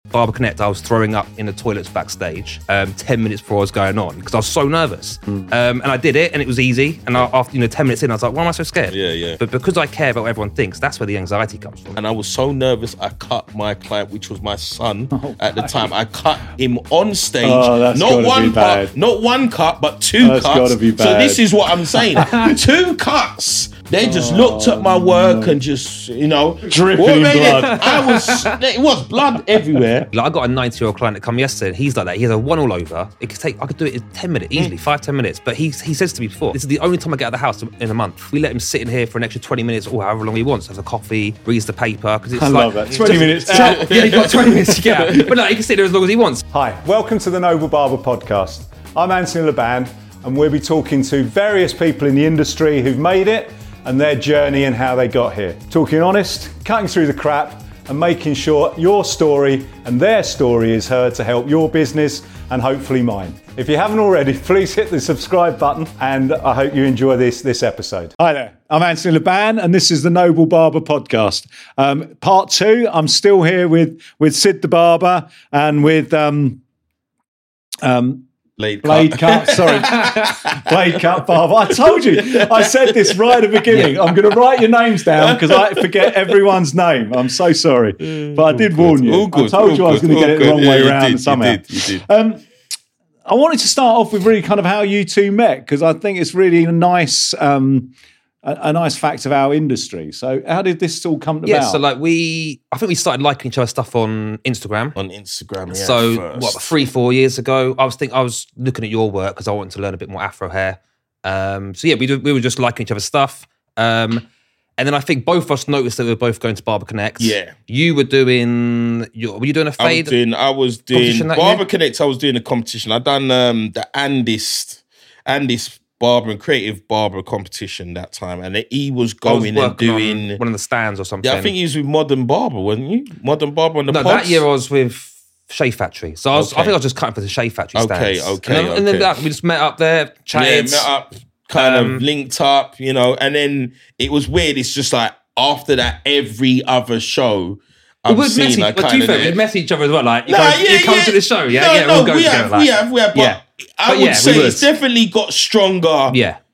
Barber Connect, I was throwing up in the toilets backstage 10 minutes before I was going on because I was so nervous. And I did it and it was easy. And after 10 minutes in, I was like, why am I so scared? Yeah. But because I care about what everyone thinks, that's where the anxiety comes from. And I was so nervous, I cut my client, which was my son at the time. I cut him on stage. That's not one cut, not one cut, but two That's cuts. gotta be bad. So this is what I'm saying. 2 cuts. They just looked at my work and just, dripping what in made blood. It was blood everywhere. Like I got a 90-year-old client that come yesterday. And he's like that. He has a one all over. I could do it in 10 minutes easily, 5-10 minutes. But he says to me before, this is the only time I get out of the house in a month. We let him sit in here for an extra 20 minutes or however long he wants. Has a coffee, reads the paper. It's I love that. 20 minutes. Yeah, you've got 20 minutes to get out. But no, he can sit there as long as he wants. Hi, welcome to the Noble Barber Podcast. I'm Anthony Laban, and we'll be talking to various people in the industry who've made it and their journey and how they got here. Talking honest, cutting through the crap, and making sure your story and their story is heard to help your business and hopefully mine. If you haven't already, please hit the subscribe button, and I hope you enjoy this episode. Hi there, I'm Anthony Laban, and this is the Noble Barber Podcast. Part 2, I'm still here with Sid the Barber and with Blade cut barber. I told you. I said this right at the beginning. I'm going to write your names down because I forget everyone's name. I'm so sorry. But I did warn you. I told you I was going to get it the wrong way around somehow. You did. I wanted to start off with really kind of how you two met, because I think it's really a nice fact of our industry. So how did this all come about? Yeah, so I think we started liking each other's stuff on Instagram. So first. 3-4 years ago, I was looking at your work because I wanted to learn a bit more Afro hair. We were just liking each other's stuff. And then I think both of us noticed that we were both going to Barber Connect. Yeah. You were doing, were you doing a fade? I was doing Barber Connect. I was doing a competition. I done the Andis Barber and Creative Barber competition that time, and he was going and doing one of the stands or something. Yeah, I think he was with Modern Barber, wasn't you? Modern Barber on the No, pods? that year I was with Shave Factory. So I think I was just cutting for the Shave Factory stands. Okay. And then we just met up there, chatted. Yeah, met up, kind of linked up, and then it was weird. It's just like after that, every other show I've seen, we'd mess each other as well. Like, you come to the show, we'll go together. We have, but I would say it's definitely got stronger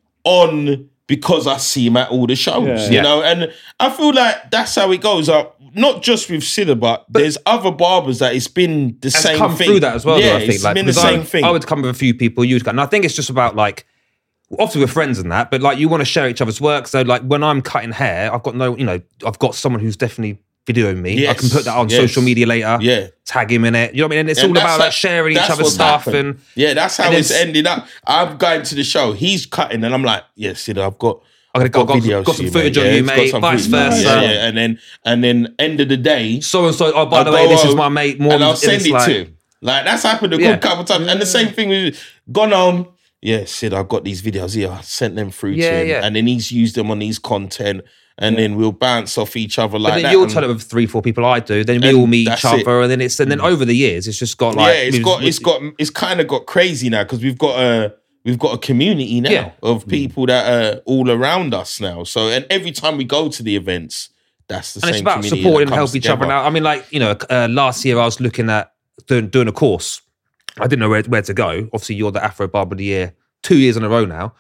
on because I see him at all the shows, and I feel like that's how it goes. Not just with Sidda, but there's other barbers that it's been the same thing. Come through that as well, yeah, though, I think. It's been the same thing. I would come with a few people, you would come. And I think it's just about obviously we're friends and that, but you want to share each other's work. So when I'm cutting hair, I've got I've got someone who's definitely videoing me. Yes, I can put that on social media later. Yeah. Tag him in it. You know what I mean? And it's all about sharing each other's stuff. Happened. That's how it's ended up. I'm going to the show. He's cutting, and I'm like, yes, I've got videos. Got some footage on you, mate. Vice versa. Yeah. And then end of the day, so and so. Oh, by the way, this is my mate. And I'll send it to him. That's happened a good couple of times. And the same thing with gone on. Yeah, Sid, I've got these videos here. I sent them through to him, and then he's used them on his content. And then we'll bounce off each other like that. Then you'll tell it with 3-4 people I do. Then we all meet each other, and then over the years, it's just got it's kind of got crazy now because we've got a community now of people that are all around us now. So and every time we go to the events, that's the same. And it's about community supporting and helping each other out. I mean, last year I was looking at doing a course. I didn't know where to go. Obviously, you're the Afro Barber of the Year 2 years in a row now.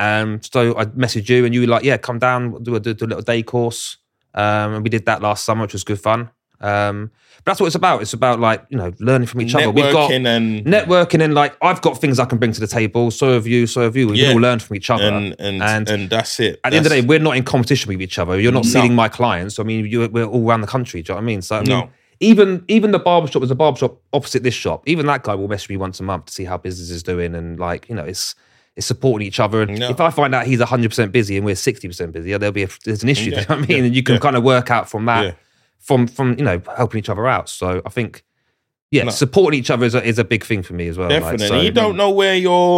So I messaged you and you were like, come down, do a little day course. And we did that last summer, which was good fun. But that's what it's about. It's about learning from each other. We've got networking and I've got things I can bring to the table. So have you. We can all learn from each other. And that's it. At the end of the day, we're not in competition with each other. You're not stealing my clients. I mean, we're all around the country. Do you know what I mean? So even the barbershop, there's a barbershop opposite this shop. Even that guy will message me once a month to see how business is doing. And it's supporting each other. And if I find out he's 100% busy and we're 60% busy, there's an issue. You know what I mean? And you can kind of work out from that, from helping each other out. So I think, supporting each other is a big thing for me as well. Definitely. You don't know where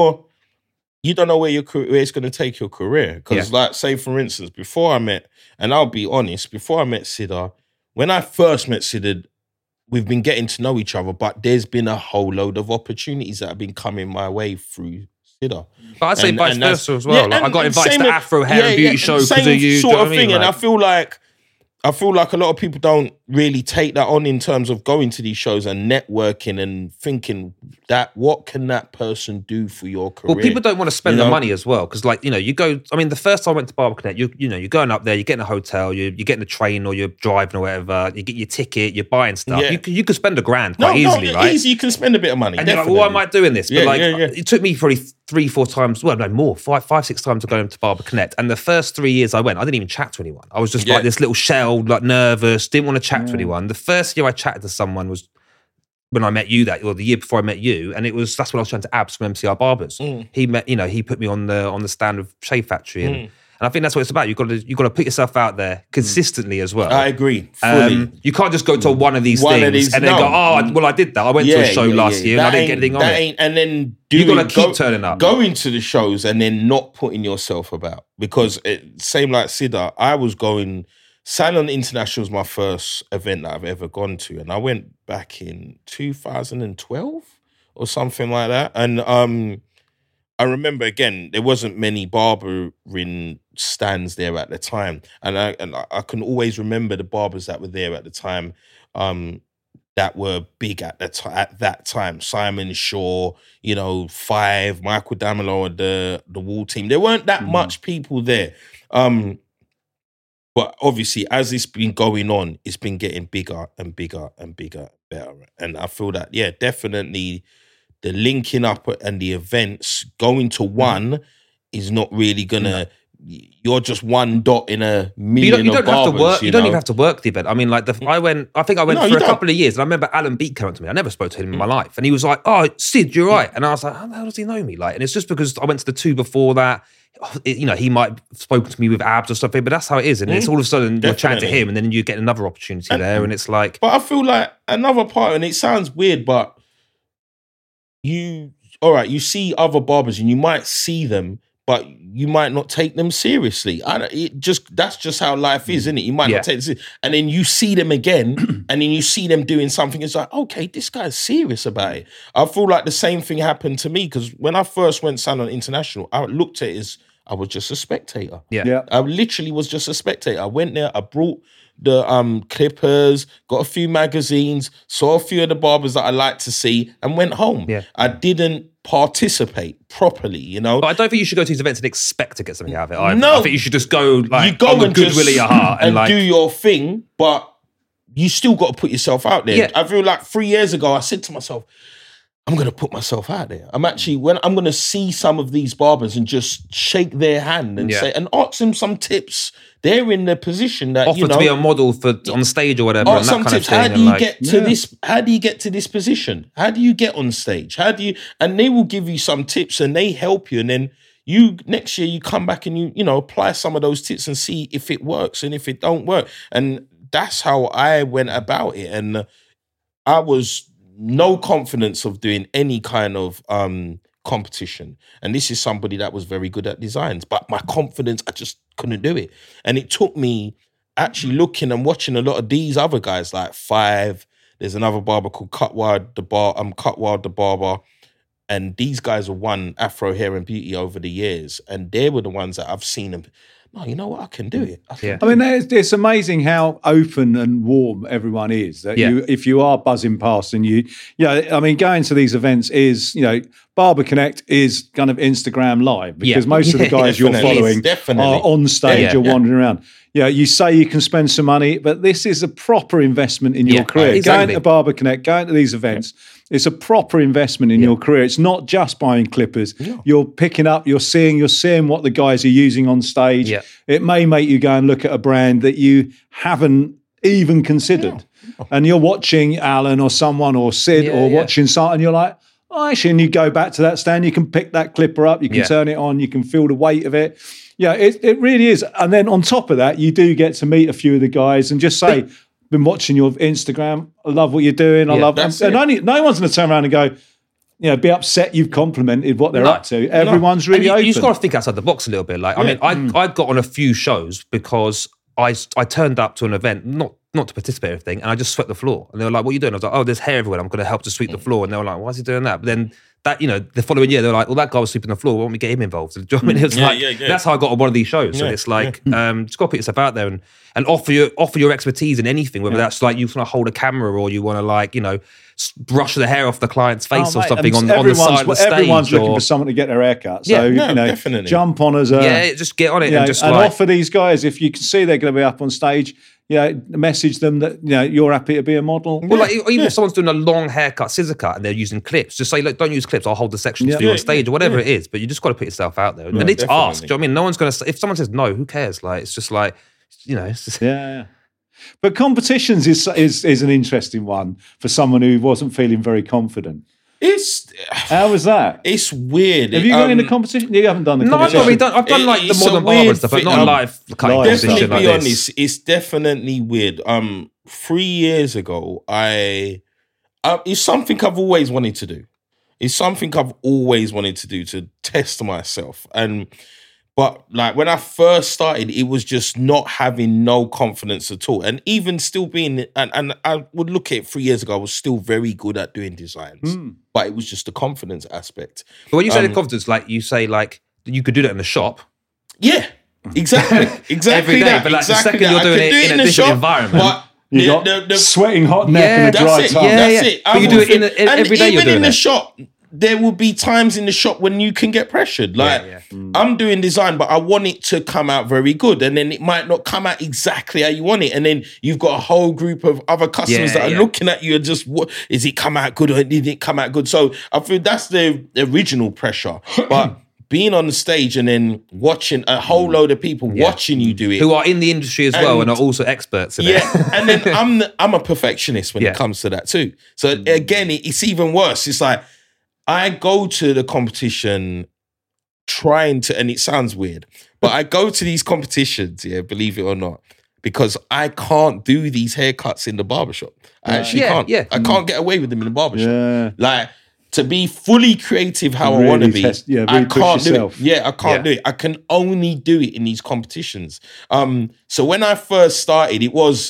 it's going to take your career. Because say for instance, before I met Sidda, when I first met Sidda, we've been getting to know each other, but there's been a whole load of opportunities that have been coming my way through Sidda. But I'd say vice versa as well. I got invited to the Afro Hair and Beauty Show because of you. Sort of thing. And I feel like I feel like a lot of people don't really take that on in terms of going to these shows and networking and thinking that what can that person do for your career? Well, people don't want to spend the money as well because, like, you go. I mean, the first time I went to Barber Connect, you're going up there, you're getting a hotel, you're getting a train or you're driving or whatever. You get your ticket, you're buying stuff. Yeah. You could spend $1,000 quite easily, right? Easy, you can spend a bit of money. And you're like, well, why am I doing this? But it took me probably 3-4 times, well, no more, 5-6 times to go into Barber Connect. And the first 3 years I went, I didn't even chat to anyone. I was just like this little shell, like nervous, didn't want to chat to anyone. The first year I chatted to someone was when I met you, the year before I met you, and that's when I was trying to Abs from MCR Barbers. He put me on the stand of Shave Factory, and I think that's what it's about. You've got to put yourself out there consistently as well. I agree fully. You can't just go to one of these things and then go, I did that. I went to a show last year and I didn't get anything on it. And then you've got to keep turning up. Going to the shows and then not putting yourself about. Because same like Sida, I was going... Salon International was my first event that I've ever gone to. And I went back in 2012 or something like that. And I remember, again, there wasn't many barbering stands there at the time. And I can always remember the barbers that were there at the time that were big at that time. Simon Shaw, Five, Michael Damelo, the Wall Team. There weren't that much people there. But obviously, as it's been going on, it's been getting bigger and bigger and bigger, better. And I feel that, definitely the linking up and the events, going to one is not really gonna. You're just one dot in a million. You don't have to work. You don't even have to work the event. I mean, like I think I went for a couple of years, and I remember Alan Beat came up to me. I never spoke to him in my life, and he was like, "Oh, Sid, you're right." And I was like, "How the hell does he know me?" Like, and it's just because I went to the 2 before that. He might have spoken to me with Abs or something, but that's how it is. And it's all of a sudden you're chatting to him, and then you get another opportunity there, and it's like. But I feel like another part, and it sounds weird, but you see other barbers, and you might see them, but you might not take them seriously. That's just how life is, isn't it? You might not take this, and then you see them again, and then you see them doing something. It's like, okay, this guy's serious about it. I feel like the same thing happened to me because when I first went Salon International, I looked at it as I was just a spectator. Yeah. I literally was just a spectator. I went there, I brought the clippers, got a few magazines, saw a few of the barbers that I liked to see, and went home. Yeah. I didn't participate properly, But I don't think you should go to these events and expect to get something out of it either. No. I think you should just go on the goodwill of your heart and do your thing, but you still got to put yourself out there. Yeah. I feel like 3 years ago, I said to myself, I'm going to put myself out there. I'm going to see some of these barbers and just shake their hand and say, and ask them some tips. They're in the position that, offer to be a model for on stage or whatever. And some that kind tips. Of thing. How do you get to this? How do you get to this position? How do you get on stage? And they will give you some tips and they help you. And then next year you come back and you apply some of those tips and see if it works and if it don't work. And that's how I went about it. And I was no confidence of doing any kind of competition. And this is somebody that was very good at designs, but my confidence, I just couldn't do it. And it took me actually looking and watching a lot of these other guys like Five. There's another barber called Cutwild the Barber. And these guys have won Afro Hair and Beauty over the years. And they were the ones that I've seen them. No, you know what? I can do it. I mean, it's amazing how open and warm everyone is. That if you are buzzing past and going to these events is, Barber Connect is kind of Instagram live because most of the guys you're following are on stage or wandering around. You say you can spend some money, but this is a proper investment in your career. Exactly. Going to Barber Connect, going to these events, it's a proper investment in your career. It's not just buying clippers. Yeah. You're picking up, you're seeing what the guys are using on stage. Yeah. It may make you go and look at a brand that you haven't even considered. Yeah. And you're watching Alan or someone or Sid watching something, and you're like, oh, actually, and you go back to that stand, you can pick that clipper up, you can turn it on, you can feel the weight of it. Yeah, it really is. And then on top of that, you do get to meet a few of the guys and just say, been watching your Instagram, I love what you're doing, I love it. And no one's going to turn around and go, be upset you've complimented what they're up to. Everyone's really open. You just got to think outside the box a little bit. Like, I mean, I got on a few shows because I turned up to an event, not not to participate in anything, and I just swept the floor. And they were like, what are you doing? I was like, oh, there's hair everywhere. I'm going to help to sweep the floor. And they were like, why is he doing that? But then that, the following year, they were like, well, that guy was sweeping the floor. Why don't we get him involved? Do you know what I mean? It was that's how I got on one of these shows. So it's like, just got to put yourself out there and offer your expertise in anything, whether that's like you want to hold a camera or you want to like, brush the hair off the client's face or something on the side of the stage. Everyone's looking for someone to get their hair cut. So, definitely. Jump on as a... just get on it and just offer these guys, if you can see they're going to be up on stage, message them that you're happy to be a model. Well, even if someone's doing a long haircut, scissor cut, and they're using clips, just say, look, don't use clips. I'll hold the section for you on stage or whatever it is. But you just got to put yourself out there. And it's asked. Do you know what I mean? No one's going to. If someone says no, who cares? Like it's just like it's just But competitions is an interesting one for someone who wasn't feeling very confident. How was that? It's weird. Have you gone into competition? You haven't done the competition. No, I've not really done. I've done like the modern barber stuff, but not a live cutting competition like this. Definitely be honest, it's definitely weird. 3 years ago, it's something I've always wanted to do. It's something I've always wanted to do to test myself. But like when I first started, it was just not having no confidence at all. And even still being, and I would look at it 3 years ago, I was still very good at doing designs. But it was just the confidence aspect. But when you say the confidence, like you say like you could do that in the shop. Yeah, exactly. Every day. But like the second you're doing it in a different environment. But you got the sweating hot neck and a dry tongue. That's it. But you do it every day. Even in the shop, there will be times in the shop when you can get pressured. Like I'm doing design, but I want it to come out very good, and then it might not come out exactly how you want it, and then you've got a whole group of other customers that are looking at you and just, what is it come out good or did it come out good? So I feel that's the original pressure, but. Being on the stage and then watching a whole load of people watching you do it, who are in the industry as well and are also experts in it. And then I'm a perfectionist when it comes to that too. So again, it's even worse. It's like I go to the competition trying to, and it sounds weird, but I go to these competitions, believe it or not, because I can't do these haircuts in the barbershop. I actually can't. I can't get away with them in the barbershop. Like. To be fully creative how I want to be, I can't do it. I can't do it. I can only do it in these competitions. So when I first started, it was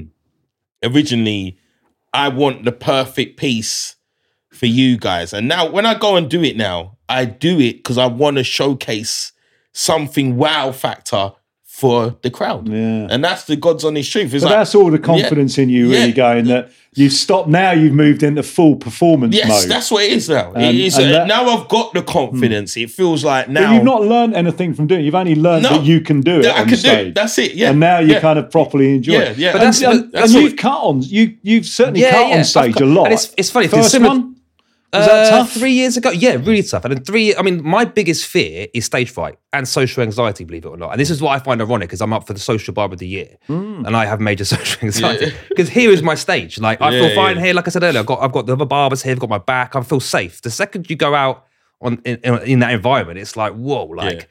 originally, I want the perfect piece for you guys. And now when I go and do it now, I do it because I want to showcase something wow factor for the crowd. And that's the God's honest truth. But that's all the confidence in you really going that you've stopped now, you've moved into full performance mode. Yes, that's what it is now. Now I've got the confidence. It feels like now... But you've not learned anything from doing it. You've only learned that you can do it on stage. Do it. That's it, And now you kind of properly enjoy it. Yeah. But and you've cut on, you've certainly cut on stage a lot. And it's funny. First one? Was that tough? 3 years ago? Yeah, really tough. And then my biggest fear is stage fright and social anxiety, believe it or not. And this is what I find ironic, because I'm up for the Social Barber of the Year and I have major social anxiety. Because here is my stage. Like, I feel fine here. Like I said earlier, I've got the other barbers here, I've got my back, I feel safe. The second you go out in that environment, it's like, whoa, like...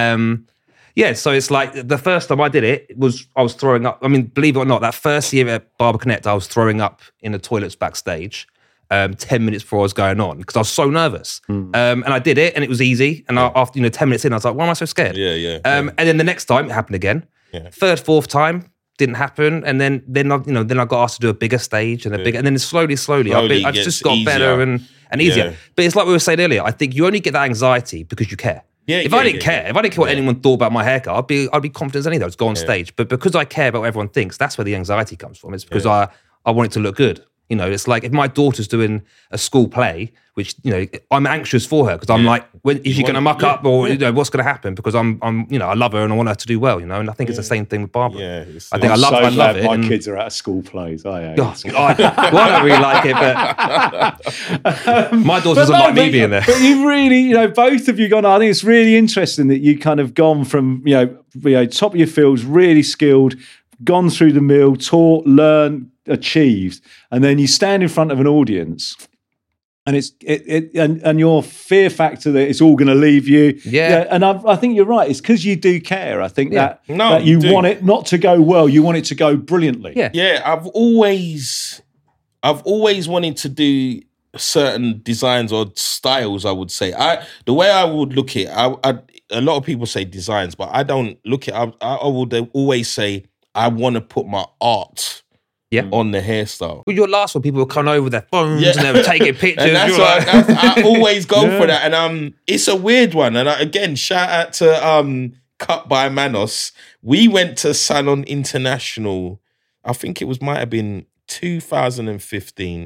So it's like the first time I did it I was throwing up. I mean, believe it or not, that first year at Barber Connect, I was throwing up in the toilets backstage. 10 minutes before I was going on because I was so nervous. And I did it and it was easy. And after 10 minutes in, I was like, why am I so scared? And then the next time it happened again. Third, fourth time didn't happen. And then I got asked to do a bigger stage and and then slowly I've just got better and easier. But it's like we were saying earlier, I think you only get that anxiety because you care. If I didn't care what anyone thought about my haircut, I'd be confident as anything. I'd just go on stage. But because I care about what everyone thinks, that's where the anxiety comes from. It's because I want it to look good. It's like if my daughter's doing a school play, which I'm anxious for her because I'm like, when is she going to muck up or what's going to happen? Because I'm I love her and I want her to do well. And I think it's the same thing with Barbara. I think I love it. My kids are at school plays. I don't really like it, but my daughter doesn't like me being there. But you've really, both of you gone. I think it's really interesting that you kind of gone from top of your fields, really skilled, gone through the mill, taught, learned, achieved, and then you stand in front of an audience and and your fear factor that it's all going to leave you. And I think you're right. It's because you do care. I think that you want it not to go well, you want it to go brilliantly. I've always wanted to do certain designs or styles. I would say the way I would look at it, a lot of people say designs, but I don't look at I would always say I want to put my art on the hairstyle. Well, your last one, people were coming over with their phones and they were taking pictures. And I always go for that. And it's a weird one. And again, shout out to Cut by Manos. We went to Salon International. I think might have been 2015.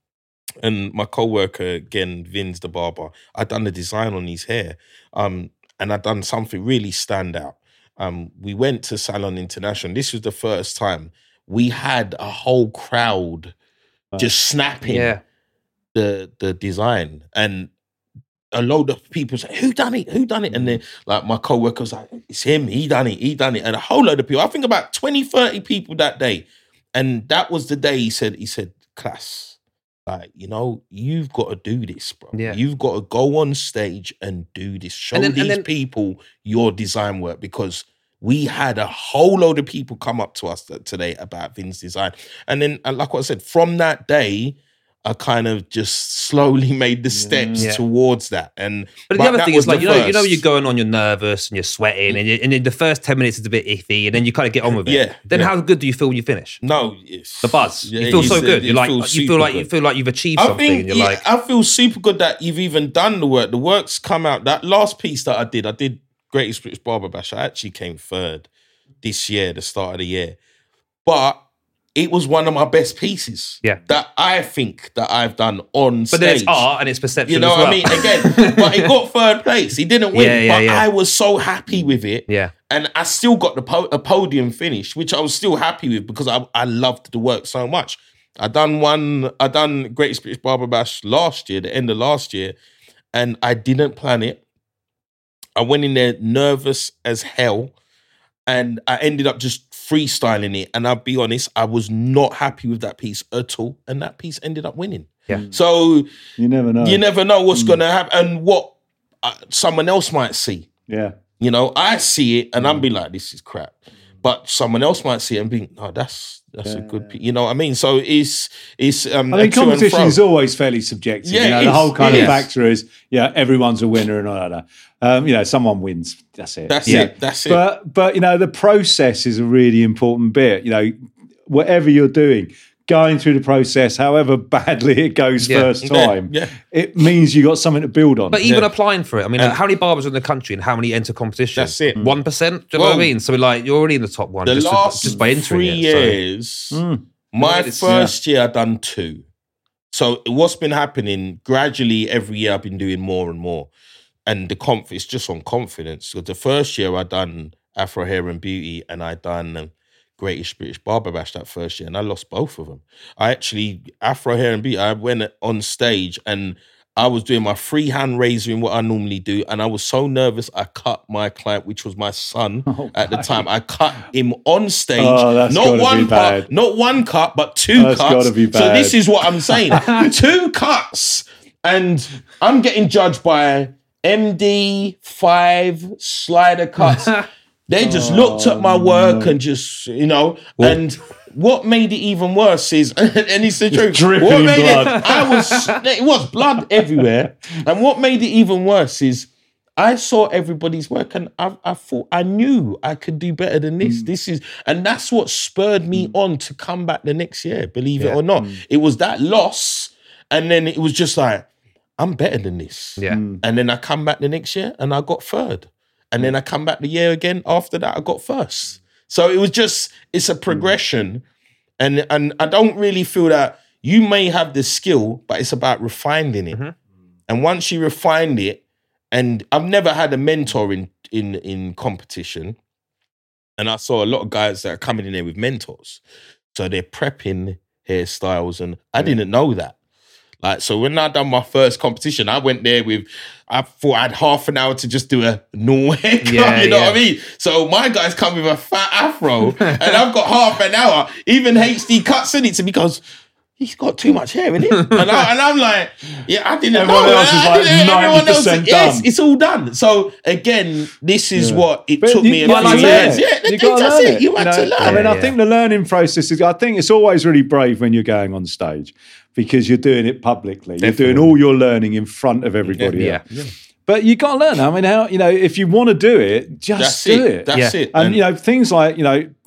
And my co-worker, again, Vince the barber, I'd done the design on his hair. And I'd done something really stand out. We went to Salon International. This was the first time we had a whole crowd just snapping the design. And a load of people say, who done it? And then like my co-worker was like, it's him, he done it. And a whole load of people, I think about 20, 30 people that day. And that was the day he said, class, like, you've got to do this, bro. Yeah. You've got to go on stage and do this. Show these people your design work, because we had a whole load of people come up to us today about Vin's design. And then, like what I said, from that day, I kind of just slowly made the steps towards that. But the other thing is, like, you're going on, you're nervous and you're sweating, and in the first 10 minutes it's a bit iffy, and then you kind of get on with it. Yeah. Then how good do you feel when you finish? No, the buzz. You feel so good. You feel like you've achieved something. And you're I feel super good that you've even done the work. The work's come out. That last piece that I did Greatest British Barber Bash. I actually came third this year, the start of the year. But it was one of my best pieces that I think that I've done on stage. But then it's art and it's perception. You know what I mean? Again, but it got third place. He didn't win, but I was so happy with it. Yeah. And I still got a podium finish, which I was still happy with because I loved the work so much. I done Greatest British Barber Bash last year, the end of last year, and I didn't plan it. I went in there nervous as hell, and I ended up just freestyling it. And I'll be honest, I was not happy with that piece at all. And that piece ended up winning. Yeah. So you never know. You never know what's going to happen and what someone else might see. Yeah. I see it and I'm be like, this is crap. But someone else might see it and be, no, that's a good piece. You know what I mean? So it's I think competition is always fairly subjective. Yeah, the whole kind of factor is, everyone's a winner and all that. Someone wins. That's it. That's it. But the process is a really important bit. Whatever you're doing, going through the process, however badly it goes first time, it means you got something to build on. But even applying for it, I mean, how many barbers are in the country and how many enter competition? That's it. 1%? Do you know what I mean? So you're already in the top one just by entering 3 years, my first year I done 2. So what's been happening, gradually every year I've been doing more and more. And it's just on confidence. So the first year I done Afro Hair and Beauty and I done Greatest British Barber Bash that first year, and I lost both of them. Afro Hair and Beauty, I went on stage and I was doing my freehand razoring, what I normally do, and I was so nervous I cut my client, which was my son at the time. I cut him on stage. Not one cut, but 2 cuts. Gotta be bad. So this is what I'm saying. 2 cuts, and I'm getting judged by MD, 5 slider cuts. They just looked at my work and just, and what made it even worse is, and it's the truth, dripping blood. It was blood everywhere. And what made it even worse is I saw everybody's work and I thought I knew I could do better than this. And that's what spurred me on to come back the next year, believe it or not. It was that loss, and then it was just like, I'm better than this. Yeah. And then I come back the next year and I got third. And then I come back the year again after that, I got first. So it was it's a progression. And I don't really feel that you may have the skill, but it's about refining it. Mm-hmm. And once you refine it, and I've never had a mentor in competition. And I saw a lot of guys that are coming in there with mentors. So they're prepping hairstyles, and I didn't know that. So when I done my first competition, I went there I thought I had half an hour to just do a normal haircut, you know what I mean? So my guys come with a fat afro, and I've got half an hour. Even HD cuts in it to me, goes, he's got too much hair in it. And I'm like, I didn't everyone know. Else is like 90% done. Yes, it's all done. So again, this is what it took me a few years. That's it. You had to learn. I think the learning process I think it's always really brave when you're going on stage, because you're doing it publicly. Definitely. You're doing all your learning in front of everybody else. Yeah. But you got to learn. I mean, if you want to do it, just do it. That's it. And things like,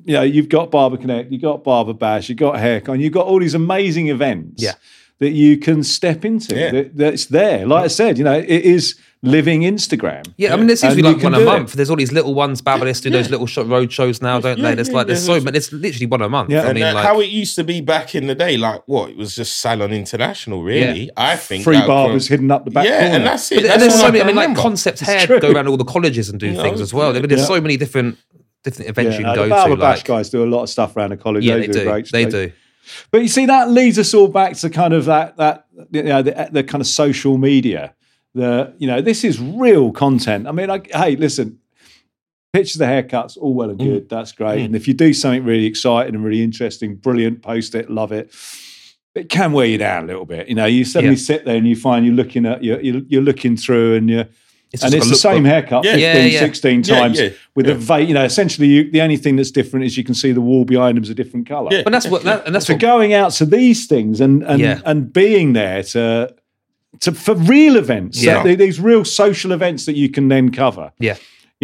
you've got Barber Connect, you've got Barber Bash, you've got HairCon, you've got all these amazing events that you can step into. That's there. Like I said, it is living Instagram. Yeah, I mean, there seems to be like one a month. There's all these little ones. Babyliss do those little road shows now, don't they? There's so much. It's literally one a month. Yeah. I mean, how it used to be back in the day, like it was just Salon International, really. I think 3 barbers hidden up the back corner. And that's it. And there's so many. I mean, like Concept Hair go around all the colleges and do things as well. There's so many different events you can go to. The Barber Bash guys do a lot of stuff around the college. Yeah, they do. But you see, that leads us all back to kind of that the kind of social media. This is real content. I mean, hey, listen, pictures of haircuts, all well and good. That's great. And if you do something really exciting and really interesting, brilliant, post it, love it. It can wear you down a little bit. You suddenly sit there and you find you're looking through and it's the same haircut 16 times with essentially the only thing that's different is you can see the wall behind them is a different colour. But that's going out to these things and being there for real events, these real social events that you can then cover. Yeah.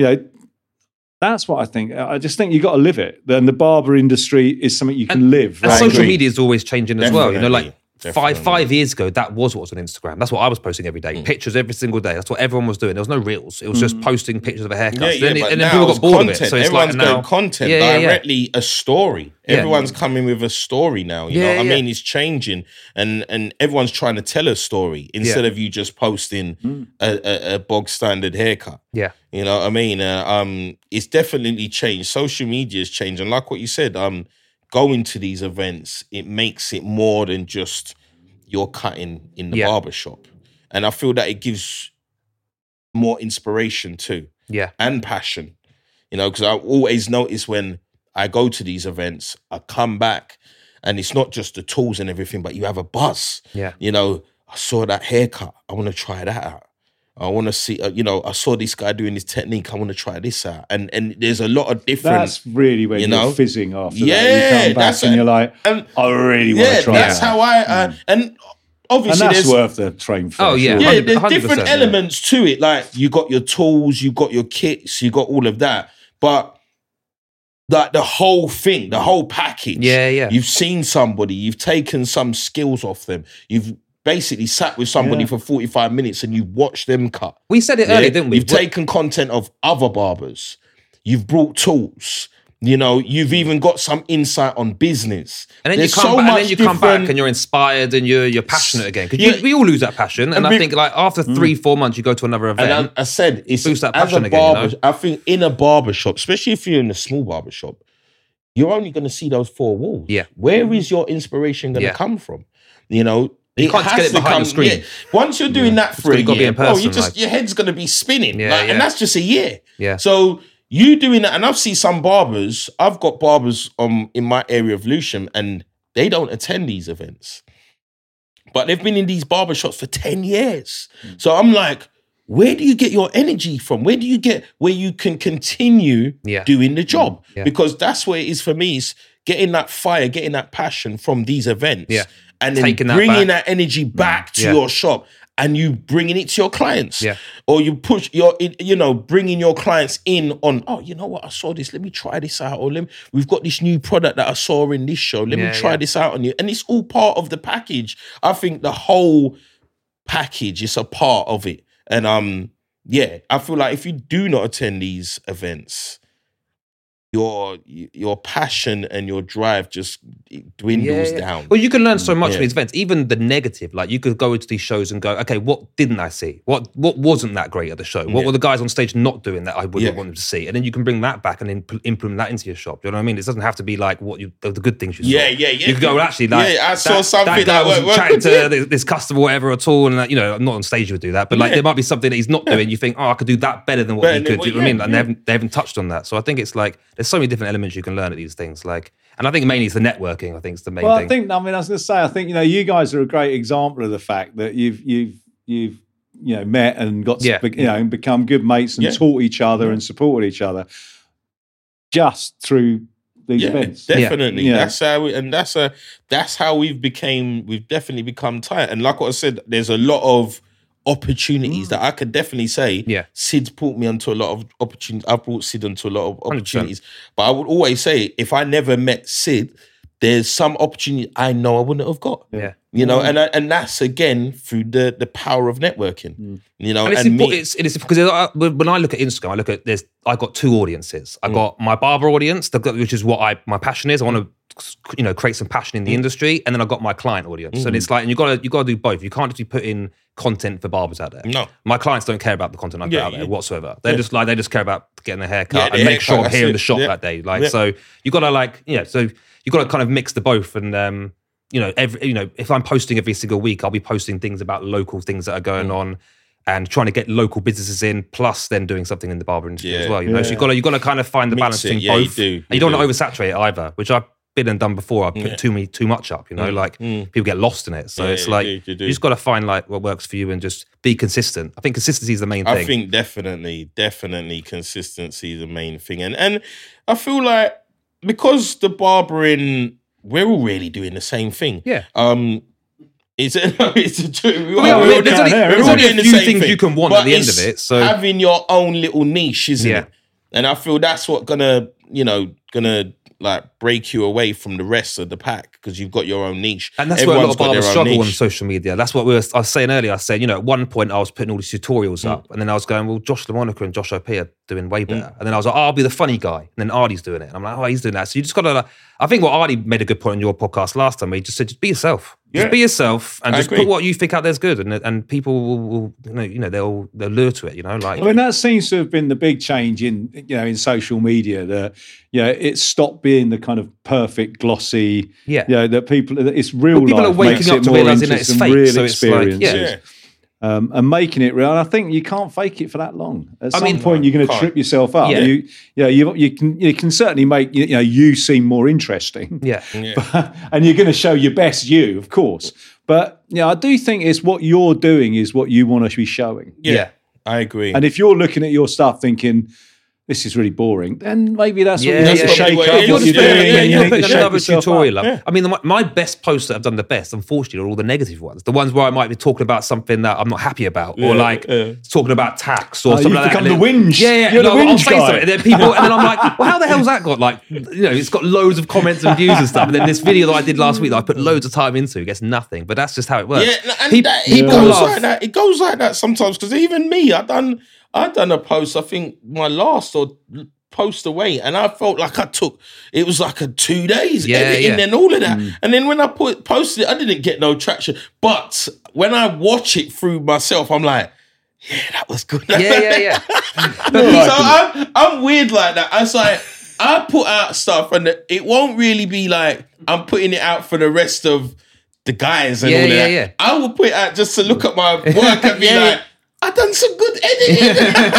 That's what I think. I just think you've got to live it. Then the barber industry is something you can live. And social media is always changing as well. Like 5 years ago, that was what was on Instagram. That's what I was posting every day. Pictures every single day. That's what everyone was doing. There was no reels. It was just posting pictures of a haircut. And then people got bored of it. So it's everyone's going content directly a story. Everyone's coming with a story now. You know what I mean? It's changing, and everyone's trying to tell a story instead of you just posting a bog standard haircut. Yeah, you know what I mean. It's definitely changed. Social media has changed, and like what you said, going to these events, it makes it more than just you're cutting in the barbershop. And I feel that it gives more inspiration too. Yeah. And passion. Because I always notice when I go to these events, I come back and it's not just the tools and everything, but you have a buzz. Yeah. I saw that haircut. I want to try that out. I want to see, I saw this guy doing this technique. I want to try this out. And there's a lot of different... That's really when you're fizzing after that. You come back and you're like, I really want to try that's that. how I... and obviously and that's worth the train for. Oh, yeah. Yeah, there's different elements to it. Like, you got your tools, you got your kits, you got all of that. But like the whole thing, the whole package. Yeah. You've seen somebody, you've taken some skills off them, you've basically sat with somebody for 45 minutes and you watched them cut. We said it earlier, didn't we? You've taken content of other barbers. You've brought tools. You've even got some insight on business. And then you come back and you're inspired and you're passionate again. Because we all lose that passion. And I think like after 3-4 months, you go to another event. And I said, it's boost that passion again. I think in a barbershop, especially if you're in a small barbershop, you're only going to see those 4 walls. Yeah. Where is your inspiration going to come from? You can't get it behind the screen. Yeah. Once you're doing that for a year, person, your head's going to be spinning. And that's just a year. Yeah. So you doing that, and I've seen some barbers, I've got barbers in my area of Lewisham, and they don't attend these events. But they've been in these barbershops for 10 years. So I'm like, where do you get your energy from? Where do you get where you can continue doing the job? Yeah. Because that's where it is for me, is getting that fire, getting that passion from these events. Yeah. And then bringing that energy back to your shop, and you bringing it to your clients. Yeah. Or you push bringing your clients in on, you know what, I saw this, let me try this out. Or we've got this new product that I saw in this show. Let me try this out on you. And it's all part of the package. I think the whole package is a part of it. And I feel like if you do not attend these events, your passion and your drive just dwindles down. Well, you can learn so much from these events, even the negative. Like, you could go into these shows and go, okay, what didn't I see? What wasn't that great at the show? What were the guys on stage not doing that I would have wanted to see? And then you can bring that back and then implement that into your shop. You know what I mean? It doesn't have to be like the good things you saw. Yeah. You could go, well, actually, like, I saw something that guy wasn't chatting to this customer or whatever at all. And not on stage you would do that, but like there might be something that he's not doing. You think, I could do that better than what he could. Do you know what I mean? And they haven't touched on that. So I think it's like, there's so many different elements you can learn at these things. Like, and I think mainly it's the networking. I think it's the main thing. I was going to say, I think you guys are a great example of the fact that you've met and got and become good mates and taught each other and supported each other just through these events. Definitely. That's how we've definitely become tight. And like what I said, there's a lot of opportunities that I could definitely say Sid's brought me onto a lot of opportunities. I've brought Sid onto a lot of opportunities. 100%. But I would always say, if I never met Sid, there's some opportunity I know I wouldn't have got. Yeah. You know, and that's again through the power of networking. You know, and it's important. It is because when I look at Instagram, I got two audiences. I got my barber audience, which is what my passion is. I want to, create some passion in the industry, and then I got my client audience. And it's like, and you got to do both. You can't just be putting content for barbers out there. No, my clients don't care about the content I put out there whatsoever. They just care about getting a haircut and make sure I'm here in the shop that day. So you got to so you got to kind of mix the both and. If I'm posting every single week, I'll be posting things about local things that are going on and trying to get local businesses in, plus then doing something in the barber industry as well. So you got to kind of find the balance between both. You don't want to oversaturate it either, which I've been and done before. I put too much up, people get lost in it. So it's like you just got to find like what works for you and just be consistent. I think consistency is the main thing. I think definitely consistency is the main thing, and I feel like because the barbering. We're all really doing the same thing. Yeah. There's only a few things you can want at the end of it. So having your own little niche, isn't it? And I feel that's what gonna like break you away from the rest of the pack because you've got your own niche. And that's where a lot of barbers struggle on social media. That's what I was saying earlier. I said, at one point I was putting all these tutorials up and then I was going, well, Josh LaMonica and Josh O'P are doing way better. And then I was like, I'll be the funny guy. And then Ardy's doing it. And I'm like, he's doing that. So you just got to, I think what Ardy made a good point on your podcast last time, where he just said, just be yourself. Just be yourself and just put what you think out there's good, and people will they'll lure to it. That seems to have been the big change in social media. That it's stopped being the kind of perfect glossy. That it's real. People are waking up to realizing that it's fake. Real so experiences. It's like, and making it real. And I think you can't fake it for that long. At some point, you're going to trip yourself up. You can certainly make you seem more interesting. And you're going to show your best you, of course. But I do think it's what you're doing is what you want to be showing. Yeah, I agree. And if you're looking at your stuff thinking, this is really boring, then maybe that's what you need to shake up what you're doing. And you need to another tutorial up. I mean, my best posts that have done the best, unfortunately, are all the negative ones. The ones where I might be talking about something that I'm not happy about, or talking about tax or something like that. You've become the whinge. You're the whinge guy. And then I'm like, well, how the hell's that got it's got loads of comments and views and stuff. And then this video that I did last week that I put loads of time into gets nothing. But that's just how it works. Yeah, and it goes like that. It goes like that sometimes because even me, I've done a post, I think my last post away, and I felt like it was like 2 days editing and all of that. And then when I posted it, I didn't get no traction. But when I watch it through myself, I'm like, that was good. Yeah. So I'm weird like that. I was like, I put out stuff and it won't really be like I'm putting it out for the rest of the guys and all that. Yeah. I will put it out just to look at my work and be like, I've done some good editing.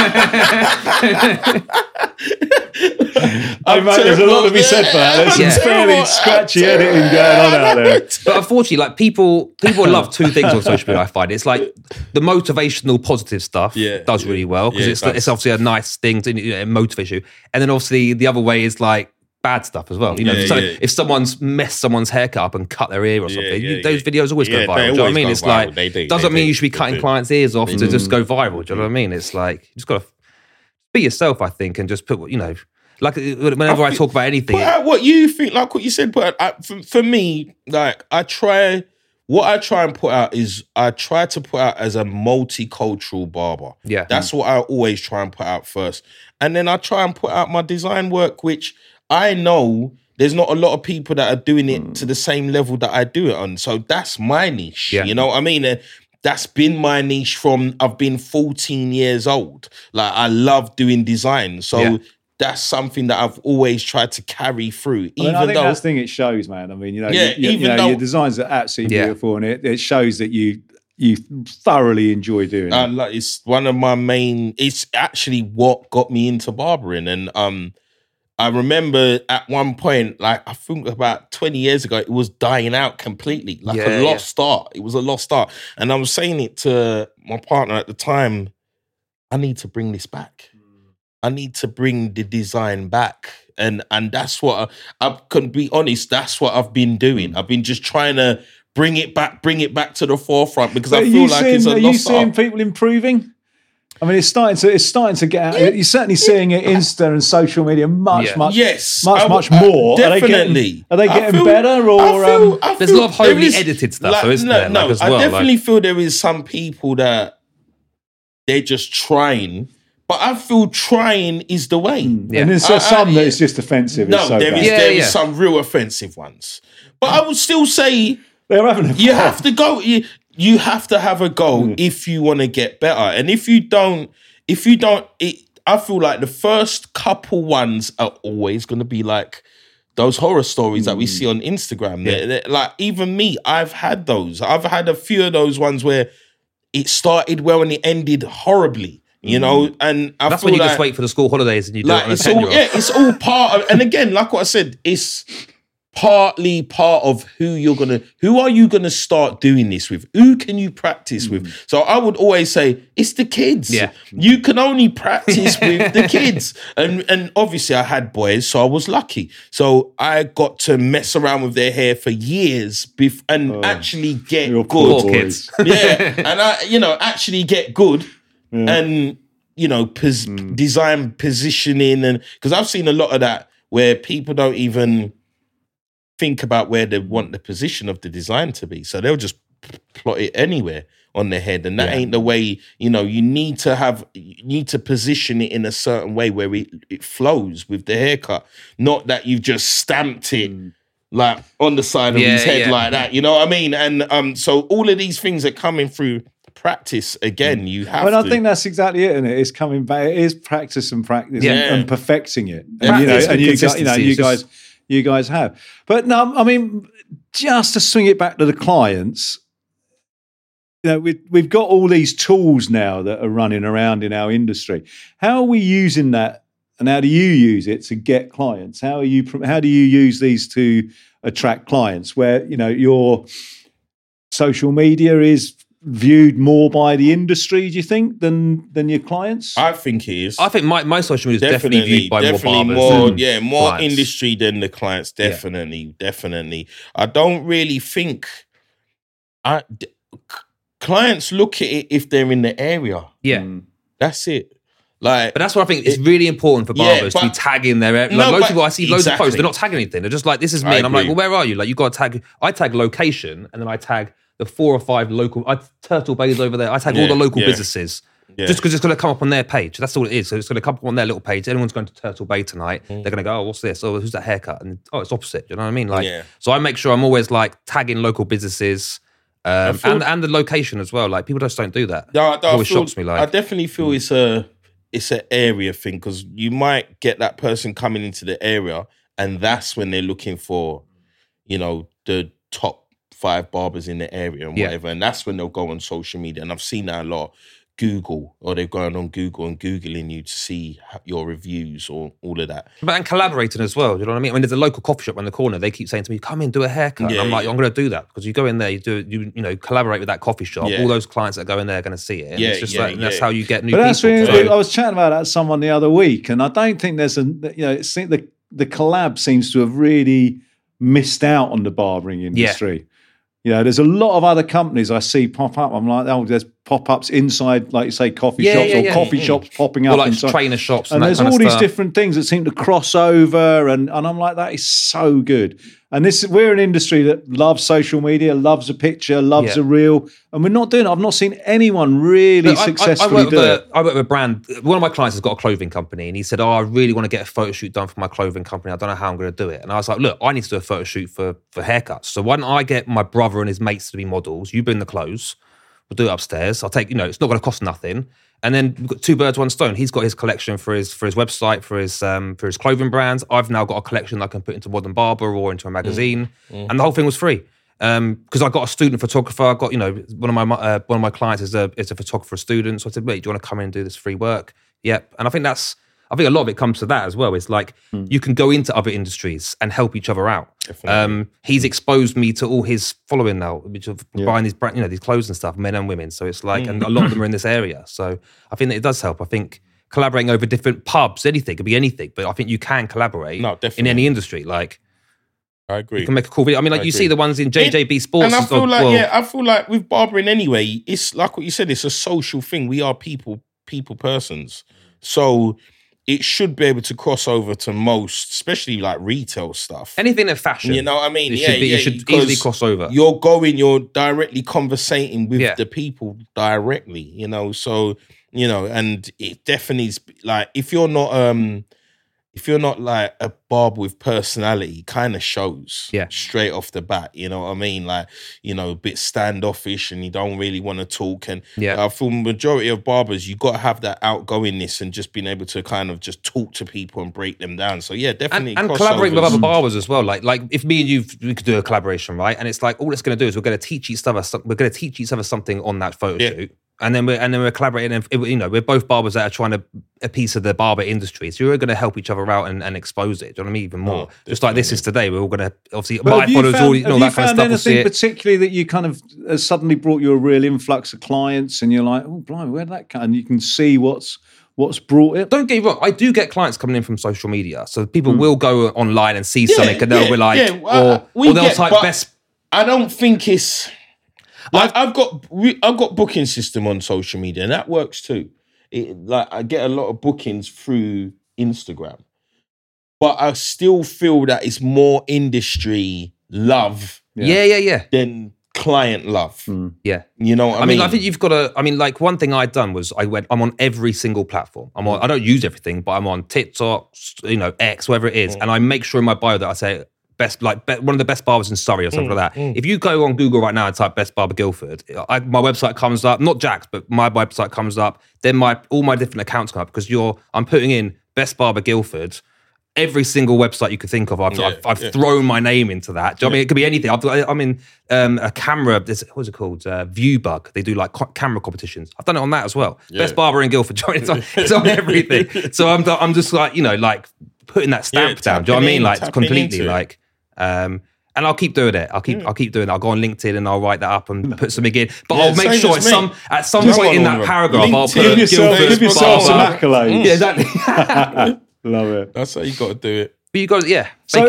There's a lot to be said for that. There's some fairly scratchy editing going on out there. But unfortunately, people love two things on social media, I find. It's like the motivational positive stuff does really well because it's obviously a nice thing to motivate you. And then obviously the other way is like bad stuff as well. If someone's messed someone's haircut up and cut their ear or something, those videos always go viral. Do you know what I mean? It's like, doesn't mean you should be cutting clients' ears off to just go viral. Do you know what I mean? It's like, you just got to be yourself, I think, and just put, like whenever I talk about anything. Put out what you think, like what you said, for me, like what I try and put out is I try to put out as a multicultural barber. Yeah. That's what I always try and put out first. And then I try and put out my design work, which I know there's not a lot of people that are doing it to the same level that I do it on. So that's my niche. Yeah. You know what I mean? That's been my niche from I've been 14 years old. Like I love doing design. So that's something that I've always tried to carry through. I think that's the thing it shows, man. I mean, your designs are absolutely beautiful, and it shows that you thoroughly enjoy doing it. It's one of my main. It's actually what got me into barbering, and I remember at one point, like I think about 20 years ago, it was dying out completely, like a lost art. It was a lost art, and I was saying it to my partner at the time. I need to bring this back. I need to bring the design back. And that's what I can be honest, that's what I've been doing. I've been just trying to bring it back to the forefront, because I feel like it's a lost art. Are you seeing people improving? I mean, it's starting to get out. You're certainly seeing it Insta and social media much more. Definitely. Are they getting better, or there's a lot of highly edited stuff, isn't there? No, I definitely feel there is some people that they're just trying, but I feel trying is the way. And there's some that is just offensive. No, there is some real offensive ones, but I would still say they're having a you have to go. You have to have a goal if you want to get better. And if you don't, I feel like the first couple ones are always going to be like those horror stories that we see on Instagram. They're like, even me, I've had those. I've had a few of those ones where it started well and it ended horribly, you know? And that's feel when you like, just wait for the school holidays and you do it on a 10-year-old. It's all part of, and again, like what I said, it's partly part of who are you gonna start doing this with? Who can you practice with? So I would always say it's the kids. Yeah. You can only practice with the kids. And obviously I had boys, so I was lucky. So I got to mess around with their hair for years and actually get good. Kids. Yeah. And I, actually get good and, design positioning, and because I've seen a lot of that where people don't even think about where they want the position of the design to be. So they'll just plot it anywhere on their head. And that ain't the way, you need to position it in a certain way where it flows with the haircut. Not that you've just stamped it like on the side of his head like that. You know what I mean? And so all of these things are coming through practice again. You have to. I think that's exactly it, isn't it? It's coming back. It is practice and perfecting it. And, you guys have. But no, I mean, just to swing it back to the clients, we've got all these tools now that are running around in our industry. How are we using that, and how do you use it to get clients? How do you use these to attract clients? Where your social media is viewed more by the industry, do you think, than your clients? I think it is. I think my social media is definitely viewed by more barbers. More clients. Industry than the clients. Definitely. I don't really think clients look at it if they're in the area. Yeah. That's it. But that's what I think. It's really important for barbers to be tagging their area. Loads of people, I see loads of posts, they're not tagging anything. They're just like, this is me. And I'm like, well, where are you? Like, you got to tag. I tag location, and then I tag the 4 or 5 local. Turtle Bay's over there. I tag all the local businesses. Yeah. Just because it's going to come up on their page. That's all it is. So it's going to come up on their little page. Anyone's going to Turtle Bay tonight, they're going to go, oh, what's this? Oh, who's that haircut? And it's opposite. You know what I mean? So I make sure I'm always like tagging local businesses and the location as well. Like, people just don't do that. It always shocks me. Like, I definitely feel it's an area thing, because you might get that person coming into the area, and that's when they're looking for, the top 5 barbers in the area and whatever, and that's when they'll go on social media. And I've seen that a lot. Google, or they're going on Google and Googling you to see your reviews or all of that. But and collaborating as well, you know what I mean? When there's a local coffee shop on the corner, they keep saying to me, come in, do a haircut. And I'm like, I'm going to do that, because you go in there, you collaborate with that coffee shop. All those clients that go in there are going to see it. And it's just that's how you get new people. Really, I was chatting about that to someone the other week, and I don't think there's the collab seems to have really missed out on the barbering industry. There's a lot of other companies I see pop up. I'm like, there's pop-ups inside, like you say, coffee shops or coffee shops popping up. Or like inside. Trainer shops. And there's all these different things that seem to cross over. And I'm like, that is so good. And we're an industry that loves social media, loves a picture, loves a reel. And we're not doing it. I've not seen anyone really successfully do it. I work with a brand. One of my clients has got a clothing company, and he said, I really want to get a photo shoot done for my clothing company. I don't know how I'm going to do it. And I was like, look, I need to do a photo shoot for haircuts. So why don't I get my brother and his mates to be models? You bring the clothes. We'll do it upstairs. I'll take, it's not going to cost nothing. And then we've got 2 birds, 1 stone. He's got his collection for his website, for his clothing brands. I've now got a collection that I can put into Modern Barber or into a magazine. And the whole thing was free. Because I got a student photographer. I got, one of my clients is a photographer student. So I said, wait, do you want to come in and do this free work? Yep. And I think a lot of it comes to that as well. It's like you can go into other industries and help each other out. He's exposed me to all his following now, which of buying these brand, these clothes and stuff, men and women. So it's like, and a lot of them are in this area. So I think that it does help. I think collaborating over different pubs, anything, it could be anything, but I think you can collaborate in any industry. Like, I agree. You can make a cool video. I mean, like you see the ones in JJB Sports. And I feel I feel like with barbering anyway, it's like what you said, it's a social thing. We are people persons. So it should be able to cross over to most, especially like retail stuff. Anything in fashion. You know what I mean? It should easily cross over. You're directly conversating with the people directly, you know, so, you know, and it definitely is like, if you're not like a barber with personality, it kind of shows straight off the bat, you know what I mean? Like, you know, a bit standoffish and you don't really want to talk. And I feel majority of barbers, you got to have that outgoingness and just being able to kind of just talk to people and break them down. So yeah, definitely. And collaborate with other barbers as well. Like if me and we could do a collaboration, right? And it's like, all it's going to do is we're going to teach each other something on that photo shoot. And then we're collaborating, and you know, we're both barbers that are trying to a piece of the barber industry. So we're going to help each other out and expose it. Do you know what I mean? Even more. Just like this is today, we're all going to obviously my followers, all that kind of stuff. Have you found anything particularly that you kind of suddenly brought you a real influx of clients, and you're like, oh, blimey, where did that come? And you can see what's brought it. Don't get me wrong, I do get clients coming in from social media. So people will go online and see something, and they'll be like, or they'll type best. I don't think it's. Like I've got booking system on social media, and that works too. Like I get a lot of bookings through Instagram, but I still feel that it's more industry love, than client love. Yeah, you know what I mean? I think you've got to. I mean, like one thing I'd done was I'm on every single platform. I don't use everything, but I'm on TikTok, you know, X, whatever it is, and I make sure in my bio that I say. One of the best barbers in Surrey or something like that. If you go on Google right now and type Best Barber Guildford, my website comes up, not Jack's, but my website comes up. Then all my different accounts come up because I'm putting in Best Barber Guildford. Every single website you could think of, I've thrown my name into that. Do you know what I mean? It could be anything. I'm in a camera. What's it called? Viewbug. They do like camera competitions. I've done it on that as well. Yeah. Best Barber in Guildford. It's on everything. So I'm just like, you know, like putting that stamp down. Do you know what I mean? Like completely like. And I'll keep doing it. I'll keep doing it. I'll go on LinkedIn and I'll write that up and put something in. But I'll make sure at some point in that paragraph, I'll put give yourself some accolades. Yeah, exactly. Love it. That's how you got to do it. But you got So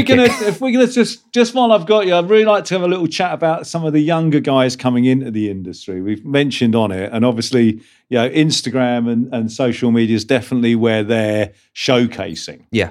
if we're gonna just while I've got you, I'd really like to have a little chat about some of the younger guys coming into the industry. We've mentioned on it, and obviously, you know, Instagram and social media is definitely where they're showcasing. Yeah.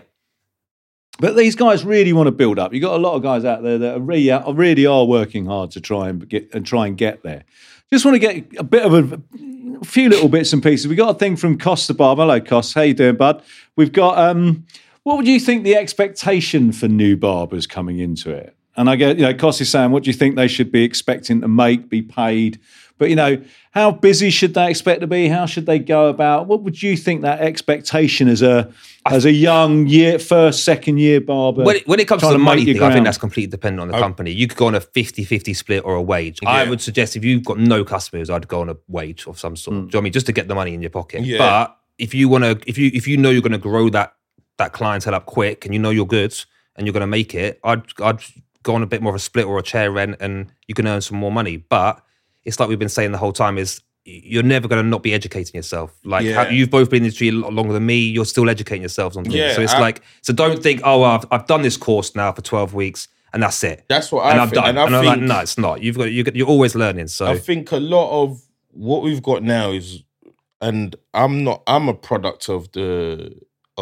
But these guys really want to build up. You've got a lot of guys out there that really are working hard to try and get there. Just want to get a bit of a few little bits and pieces. We got a thing from Costa Barber. Hello, Cost. How you doing, bud? We've got what would you think the expectation for new barbers coming into it? And I get, you know, Cost is saying, what do you think they should be expecting to be paid? But, you know, how busy should they expect to be? How should they go about? What would you think that expectation as a young second year barber? When it comes to the money thing, I think that's completely dependent on the company. You could go on a 50-50 split or a wage. Yeah. I would suggest if you've got no customers, I'd go on a wage of some sort. Do you know what I mean? Just to get the money in your pocket. Yeah. But if you you know you're going to grow that clientele up quick and you know you're good and you're going to make it, I'd go on a bit more of a split or a chair rent and you can earn some more money. But it's like we've been saying the whole time is you're never going to not be educating yourself. Like you've both been in the industry a lot longer than me. You're still educating yourselves on things. Yeah, so it's so don't think, I've done this course now for 12 weeks and that's it. That's what I've done. And I'm like, no, it's not. You're always learning. So I think a lot of what we've got now is, and I'm a product of the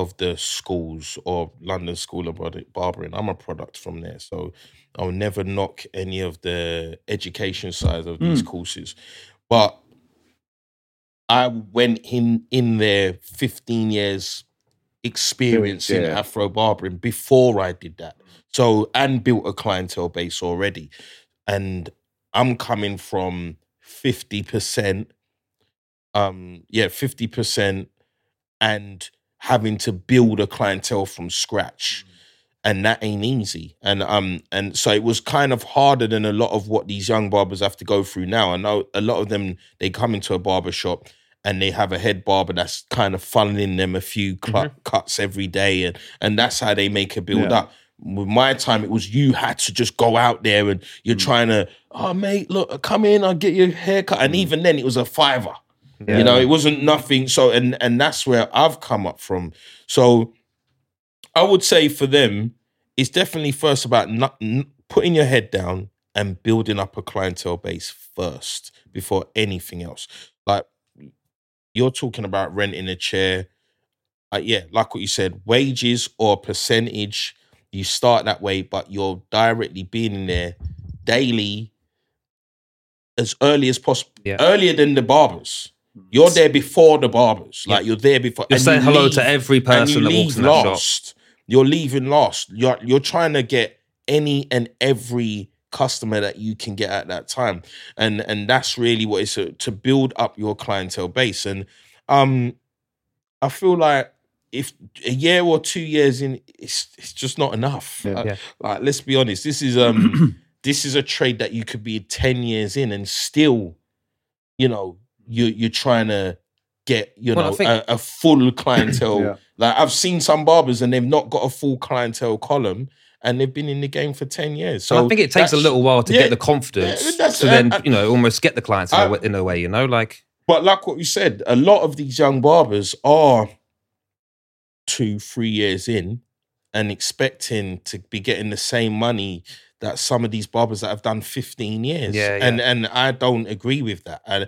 schools or London School of Barbering. I'm a product from there. So I'll never knock any of the education side of these courses. But I went in there 15 years experience in Afro barbering before I did that. So, and built a clientele base already. And I'm coming from 50%, 50% and having to build a clientele from scratch. And that ain't easy. And so it was kind of harder than a lot of what these young barbers have to go through now. I know a lot of them, they come into a barber shop and they have a head barber that's kind of funneling them a few cuts every day. And that's how they make a build up. With my time, it was you had to just go out there and you're trying to, oh, mate, look, come in, I'll get your haircut. And even then, it was a $5. Yeah. You know, it wasn't nothing. So, and that's where I've come up from. So I would say for them, it's definitely first about putting your head down and building up a clientele base first before anything else. Like, you're talking about renting a chair. Like what you said, wages or percentage, you start that way, but you're directly being in there daily as early as possible. Yeah. Earlier than the barbers. You're there before the barbers. Like, you're there before. You're saying hello to every person that walks in that shop. You're leaving last. You're trying to get any and every customer that you can get at that time. And that's really what it's to build up your clientele base. And I feel like if a year or 2 years in, it's just not enough. Like, let's be honest. This is this is a trade that you could be 10 years in and still, you're trying to get, a full clientele. Like, I've seen some barbers and they've not got a full clientele column and they've been in the game for 10 years. So I think it takes a little while to get the confidence to then, almost get the clientele in a way, like. But like what you said, a lot of these young barbers are 2-3 years in and expecting to be getting the same money that some of these barbers that have done 15 years. And I don't agree with that. And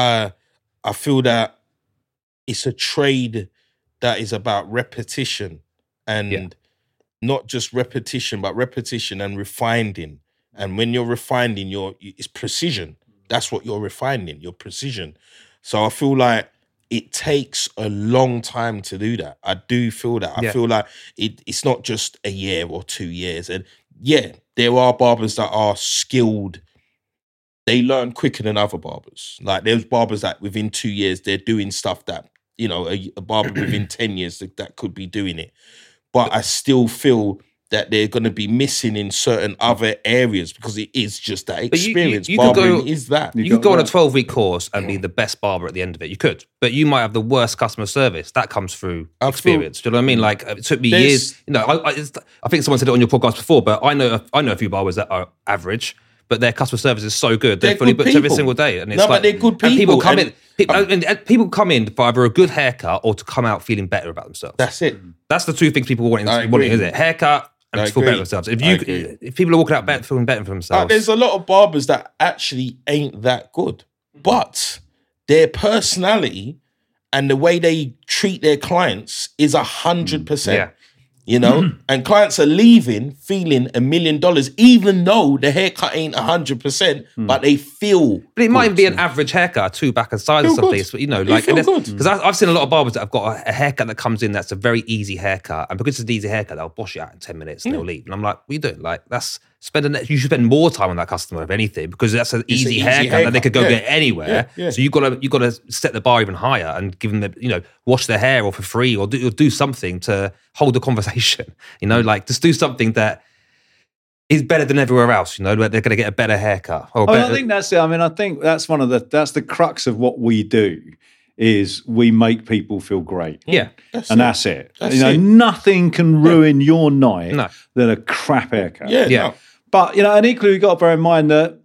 I feel that it's a trade that is about repetition and not just repetition, but repetition and refining. And when you're refining, it's precision. That's what you're refining, your precision. So I feel like it takes a long time to do that. I do feel that. I feel like it's not just a year or 2 years. And there are barbers that are skilled. They learn quicker than other barbers. Like, there's barbers that within 2 years, they're doing stuff that, a barber within 10 years that could be doing it. But I still feel that they're going to be missing in certain other areas because it is just that experience. Barbering is that. You could go on a 12-week course and be the best barber at the end of it. You could. But you might have the worst customer service. That comes through experience. Do you know what I mean? Like, it took me years. I think someone said it on your podcast before, but I know a few barbers that are average, but their customer service is so good. They're fully booked every single day. And it's but they're good people. People come in for either a good haircut or to come out feeling better about themselves. That's it. That's the two things people want, is it? Haircut and to feel better themselves. If people are walking out feeling better for themselves. There's a lot of barbers that actually ain't that good. But their personality and the way they treat their clients is 100%. And clients are leaving feeling $1 million, even though the haircut ain't 100%, but they feel. But it might be an average haircut, 2 back and sides or something. But because I've seen a lot of barbers that have got a haircut that comes in that's a very easy haircut, and because it's an easy haircut, they'll wash it out in 10 minutes and they'll leave. And I'm like, what are you doing? Like, you should spend more time on that customer, if anything, because that's an easy haircut that they could go get anywhere. So you got to set the bar even higher and give them wash their hair or for free or do something to hold the conversation. Like, just do something that is better than everywhere else. Where they're going to get a better haircut. I think that's it. I mean, I think that's that's the crux of what we do. Is we make people feel great. That's it. Nothing can ruin your night than a crap haircut. No. But, and equally we've got to bear in mind that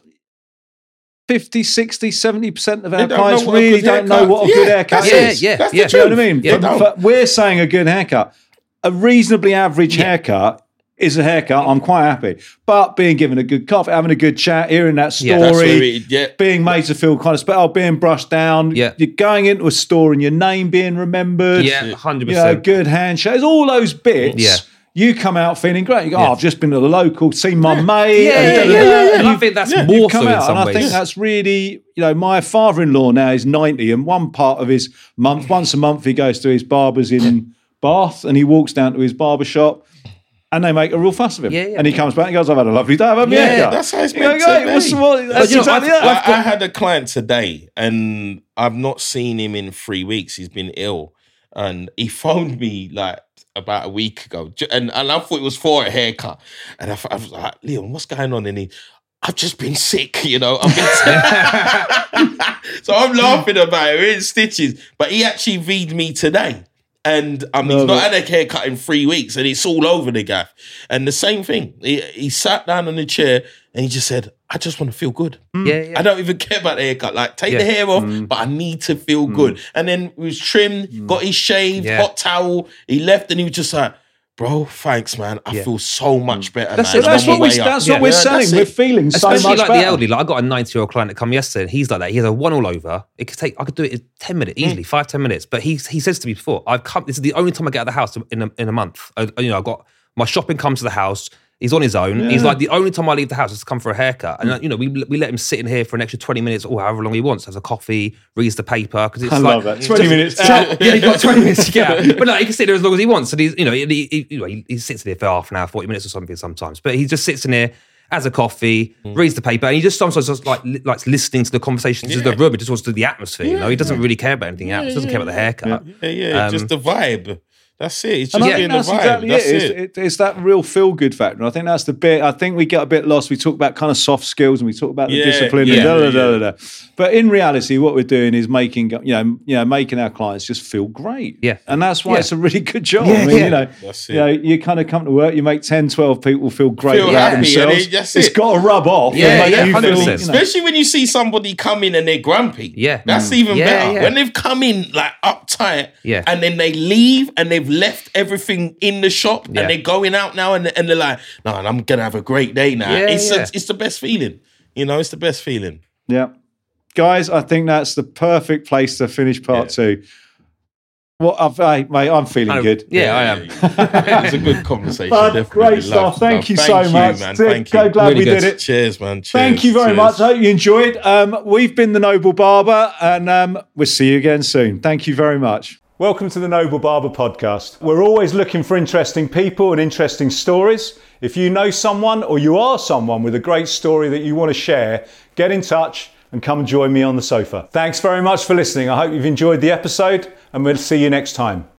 50, 60, 70% of our clients really don't know what a good haircut is. You know what I mean? But we're saying a good haircut. A reasonably average haircut is a haircut. I'm quite happy. But being given a good coffee, having a good chat, hearing that story, being made to feel kind of special, being brushed down, you're going into a store and your name being remembered. 100%. Good handshake. There's all those bits. You come out feeling great. You go, I've just been to the local, seen my mate. And I think that's more so in some ways. And I think that's really, my father-in-law now is 90, and one part of his month, once a month, he goes to his barber's in Bath, and he walks down to his barber shop, and they make a real fuss of him. And he comes back and goes, I've had a lovely day. I've had that's how it's meant to be. I had a client today, and I've not seen him in 3 weeks. He's been ill. And he phoned me like about a week ago, and I thought it was for a haircut. And I was like, Leon, what's going on? And I've just been sick, I've been sick. So I'm laughing about it. We're in stitches. But he actually V'd me today. And he's not had a haircut in 3 weeks, and it's all over the gaff. And the same thing. He sat down on the chair and he just said, I just want to feel good. I don't even care about the haircut. Like, take the hair off, but I need to feel good. And then he was trimmed, got his shaved, hot towel. He left and he was just like, bro, thanks, man. I feel so much better. That's man. That's what we're saying. We're feeling so much better. Especially like the elderly. Like I got a 90-year-old client that come yesterday, and he's like that. He has a one all over. I could do it in 10 minutes, easily, 5-10 minutes. But he says to me before, this is the only time I get out of the house in a month. I've got my shopping comes to the house. He's on his own. Yeah. He's like, the only time I leave the house is to come for a haircut. And, we let him sit in here for an extra 20 minutes or however long he wants, has a coffee, reads the paper. Because I love that. 20 minutes. Yeah, he's got 20 minutes to get out. But no, he can sit there as long as he wants. And he sits in here for half an hour, 40 minutes or something sometimes. But he just sits in here, has a coffee, reads the paper, and he just sometimes just likes listening to the conversations in the room. He just wants to do the atmosphere, He doesn't really care about anything else. He doesn't care about the haircut. Just the vibe. That's it. It's just being the vibe. Exactly it. It's that real feel-good factor. And I think that's the bit. I think we get a bit lost. We talk about kind of soft skills and we talk about the discipline. And But in reality, what we're doing is making our clients just feel great. Yeah. And that's why it's a really good job. That's it. You kind of come to work, you make 10, 12 people feel great about themselves. It's got to rub off. And make you feel, especially when you see somebody come in and they're grumpy. Yeah. That's even better. Yeah. When they've come in like uptight and then they leave and they've left everything in the shop and they're going out now and they're like, no, I'm going to have a great day now. It's the best feeling. It's the best feeling. Yeah. Guys, I think that's the perfect place to finish part 2. Mate, I'm feeling good. Yeah, I am. It was a good conversation. Great stuff. Thank you so much. Man. Thank you. So glad we did it. Cheers, man. Cheers. Thank you very much. I hope you enjoyed. We've been The Noble Barber, and we'll see you again soon. Thank you very much. Welcome to the Noble Barber Podcast. We're always looking for interesting people and interesting stories. If you know someone or you are someone with a great story that you want to share, get in touch and come join me on the sofa. Thanks very much for listening. I hope you've enjoyed the episode and we'll see you next time.